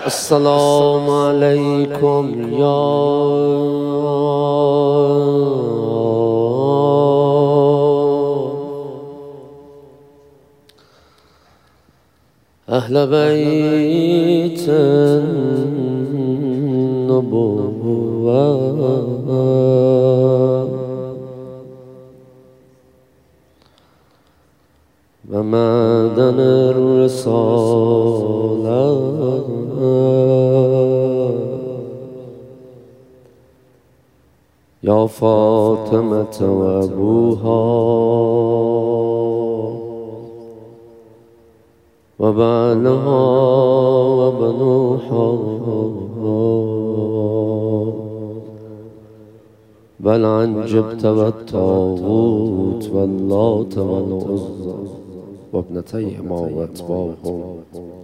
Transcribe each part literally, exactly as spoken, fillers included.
السلام عليكم يا أهل بيت النبوة ومعدن الرسالة يا فاطمة وأبوها وبعلها وبنوها بل عن جبت والطاغوت واللات والعزى وابنتيهما واتباعهم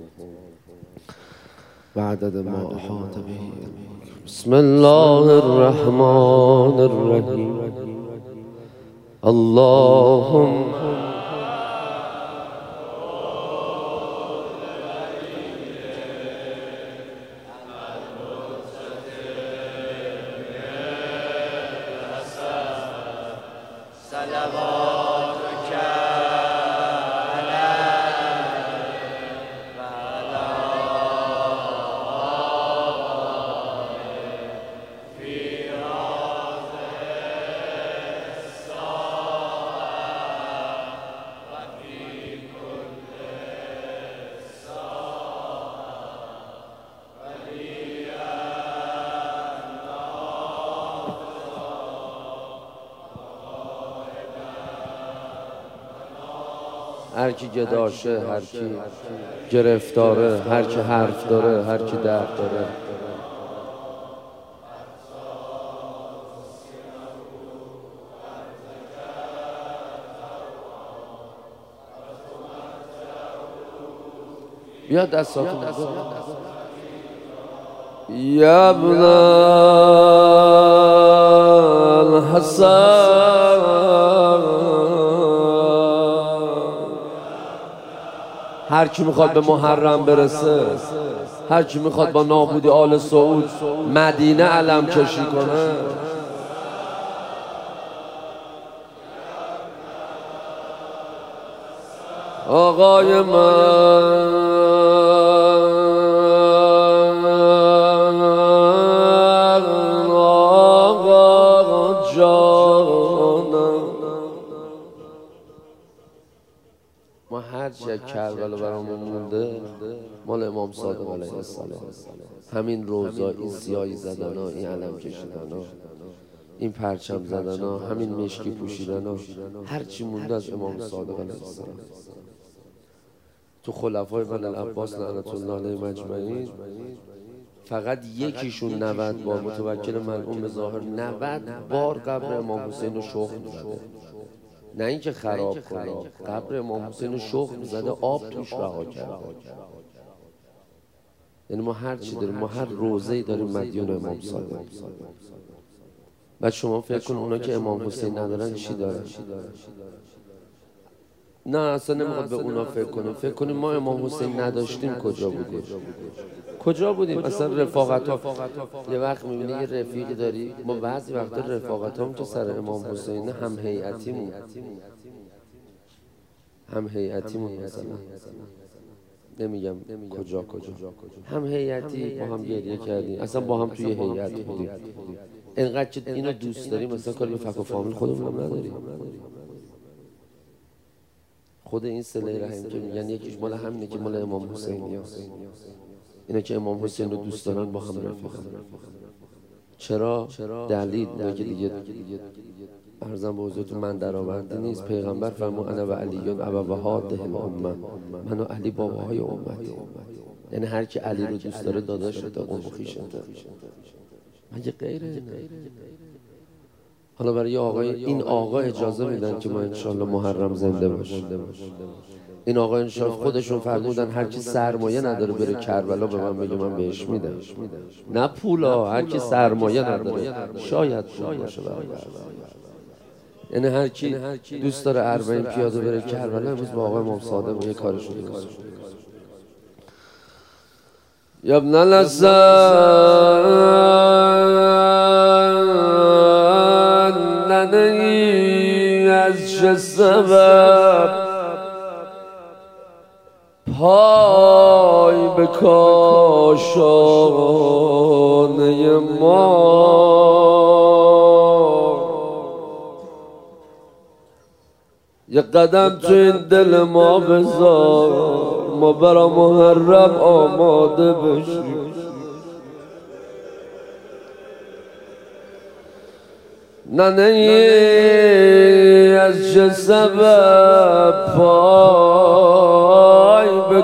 بعدد ما أحاط به. بسم الله الرحمن الرحيم. اللهم هر کی گداشه، هر کی گرفتاره، هر کی حرف داره، هر کی درد داره، بیا دستاتون بزن. یا ابن الحسن، هر کی میخواد به محرم برسه، هر کی میخواد با نابودی آل سعود مدینه علم کشی کنه، آقای من آقا جانم، ما هر چی کربلا برامون مونده مال امام صادق علیه السلام. همین روزا، این سیاهی زدن ها، این علم کشیدن ها، این پرچم زدن ها، همین مشکی پوشیدن ها، هر چی مونده از امام صادق علیه السلام. تو خلفای بنی العباس لعنت الله علیهم مجمعین فقط یکیشون نود بار، متوکل ملعون به ظاهر، نود بار قبر امام حسین رو شخم زده. نه اینکه خراب کنه، قبر امام حسین رو شخم زده، آب توش رها کرده. یعنی ما هر چی داریم، ما هر روزه‌ای داریم مدیون امام صادق. بعد شما فکر کن اونا که امام حسین ندارن چی دارن؟ نه اصلا نمیخواد به اونا فکر کنیم. فکر کنیم ما امام حسین نداشتیم کجا بودیم؟ کجا بودیم؟ اصلا رفاقت ها، یه وقت میبینی یه رفیقی داری، ما بعضی وقتا رفاقت هم که سر امام حسین هم هیئتیمون هم هیئتیمون مثلا نمیگم کجا کجا هم هیئتی با هم گریه کردیم، اصلا با هم توی هیئت بودیم. اینقدر که اینو دوست داریم مثلا کاری به فک و فامیل خودمون هم نداریم. خود این صله رحم که میگن یکیش مال همینه که مال امام حسینی هست. اینا که امام حسین رو دوست دارن با هم رفیقن. چرا؟ دلیل اینه که دیگه عرضم به حضورتون من در آورده نیست. پیغمبر فرمود انا و علیون ابوهاده الامه، من و علی باباهای امتی. یعنی هر کی علی رو دوست داره داداشته، قوم خویشته. مگه غیره؟ حالا برای آقای این آقا اجازه میدن که ما انشالله محرم زنده باشیم. این آقا انشالله خودشون فرمودن هر کی سرمایه نداره بره کربلا به من بگه من بهش میدم. نه پولا، هر کی سرمایه نداره شاید پول باشه برای یعنی هر کی دوست داره اربعین پیاده بره کربلا امروز با آقای امام صادق یه کارشو درست. یا ابن الحسن ندهی از چه سبب پای به کاشانه ما، یه قدم تو این دل ما بذار ما برا محرم آماده بشیم. ننهی از چه سبب پای به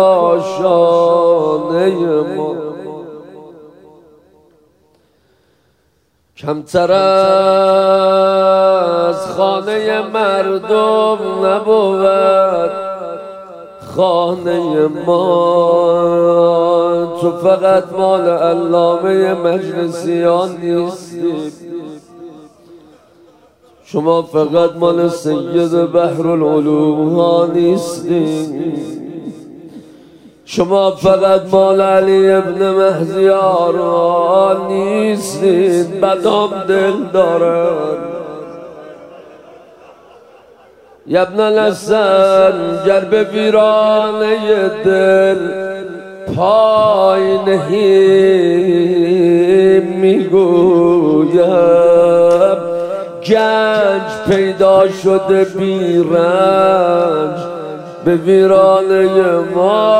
کاشانه ما، کمتر از خانه مردم نبود خانه ما. تو فقط مال علامه مجلسیان نیستی، شما فقط مال سید بحرالعلوم ها نیستی، شما فقط مال علی ابن مهدیار ها نیستید. بدام دل دارن یا ابن الحسن، گر به ویرانه دل پای نهیم میگویم گنج پیدا شده بی رنج به ویرانه ما.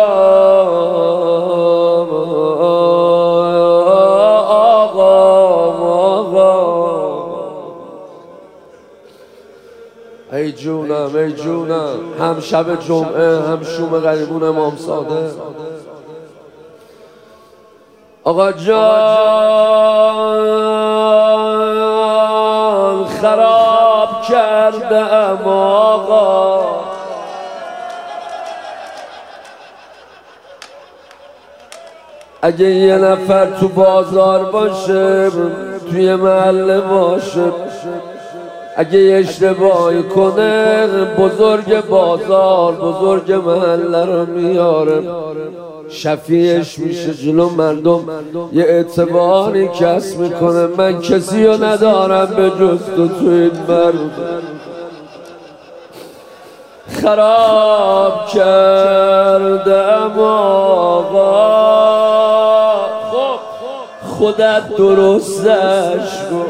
ای جونم ای جونم، هم شب جمعه هم شوم غریبون امام صادق. آقا جان خراب کرده ام آقا، اگه یه نفر تو بازار باشه توی محله باشه، اگه اشتباهی کنه بزرگ بازار بزرگ محله رو میاره، شفیعش میشه جلو مردم، یه اعتباری کسب میکنه. من کسی رو ندارم به جز تو تو این مرد. خراب کردم آقا، خب خودت درستش کن.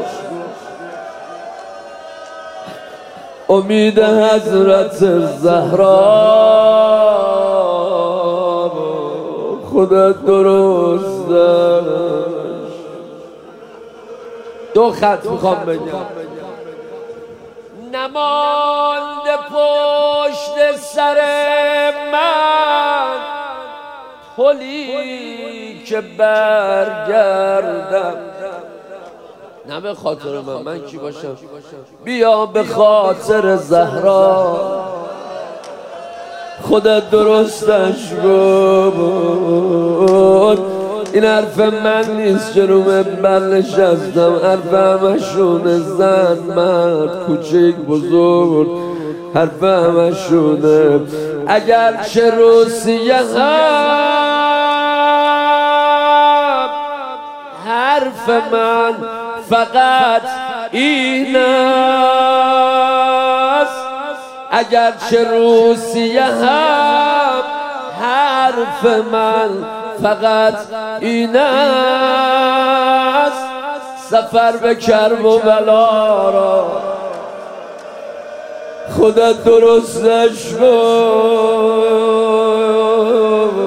امید حضرت زهرا خودت درستش. دو خط میخوام بگم، نمانده پشت سر من پلی که برگردم. نه به خاطر من، من کی باشم؟ بیا به خاطر زهرا خودت درستش بود. این حرف من نیست که رو منبر نشستم، حرف همشونه، زن مرد کوچک بزرگ حرف همشونه. اگر چه روسیه هم حرف من فقط این است، اگر چه روسیه هم حرف من فقط این است. سفر به کرب و بلا را خودت درستش کن.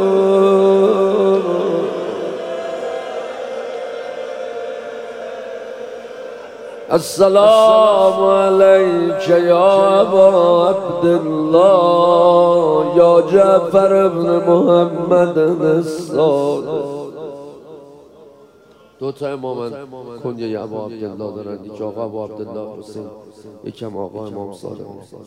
السلام علیک یا ابا عبدالله یا جعفر ابن محمد الصادق. دو تا امامن کنیه ابا عبدالله دارن، یک آقا ابا عبدالله حسین، یکم آقا امام صادق.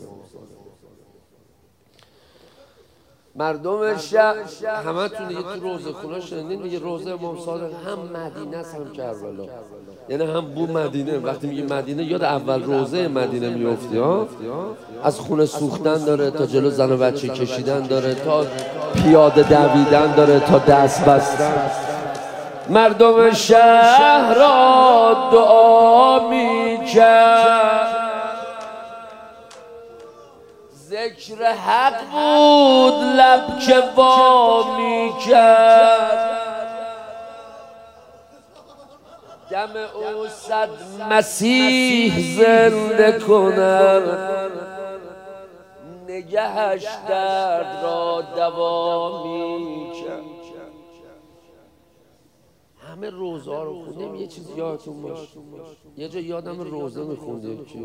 مردم شهر همه تون دیگه تو روزه خونه شنیدین دیگه، روزه امام صادق هم مدینه است هم کربلا. یعنی هم بو مدینه، وقتی میگی مدینه یاد اول روزه مدینه میفتی ها. از خونه سوختن داره تا جلو زن و بچه کشیدن داره تا پیاده دویدن داره تا دست بستن. مردم شهر را دعا میکرد، ذکر حق بود لب که وا میکرد. دم او صد مسیح زنده کند، نگهش درد را دوا میکرد. همه روزه ها رو خوندیم. یه چیز یادتون باشه، یه جا یادم روزه میخوندیم که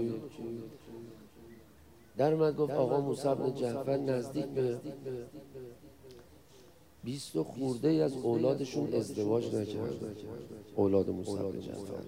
در اومد گفت آقا موسی بن جعفر نزدیک به بیست و خورده ای از اولادشون ازدواج نکردن، اولاد موسی بن جعفر.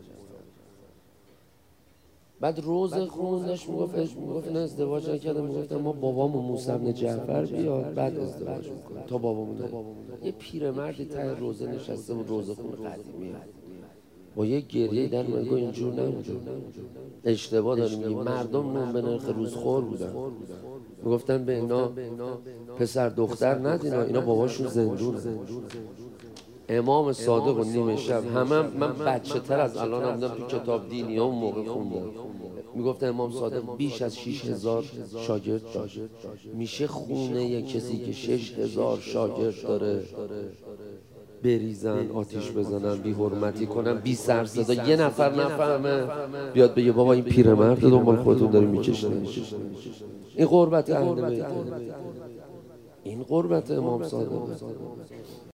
بعد روزه خوندش میگفت میگفت نه ازدواج نکردن. میگفتن ما بابامون موسی بن جعفر بیاد بعد ازدواج میکنه تا بابامون. یه پیرمردی ته روزه نشسته بود، روزه خون قدیمی با یه گریه در مگو اینجور نمیجور اشتباه داریم میگیم. مردم نون به نرخ روزخور بودن، میگفتن به اینا پسر دختر ندین، اینا باباشون زندونه. امام صادق و نیمه شب همه من بچه تر از الان هم تو کتاب دینی ها اون موقع خوندم. میگفتن امام صادق بیش از شیش هزار شاگرد داشت. میشه خونه یک کسی که شش هزار شاگرد داره بریزن، آتیش بزنن، بی حرمتی کنن، بی سر صدا، یه نفر نفهمه بیاد بگه بابا این پیرمرد دنبال خودتون داری میکشن؟ این قربت اهل بیت، این قربت امام صادق.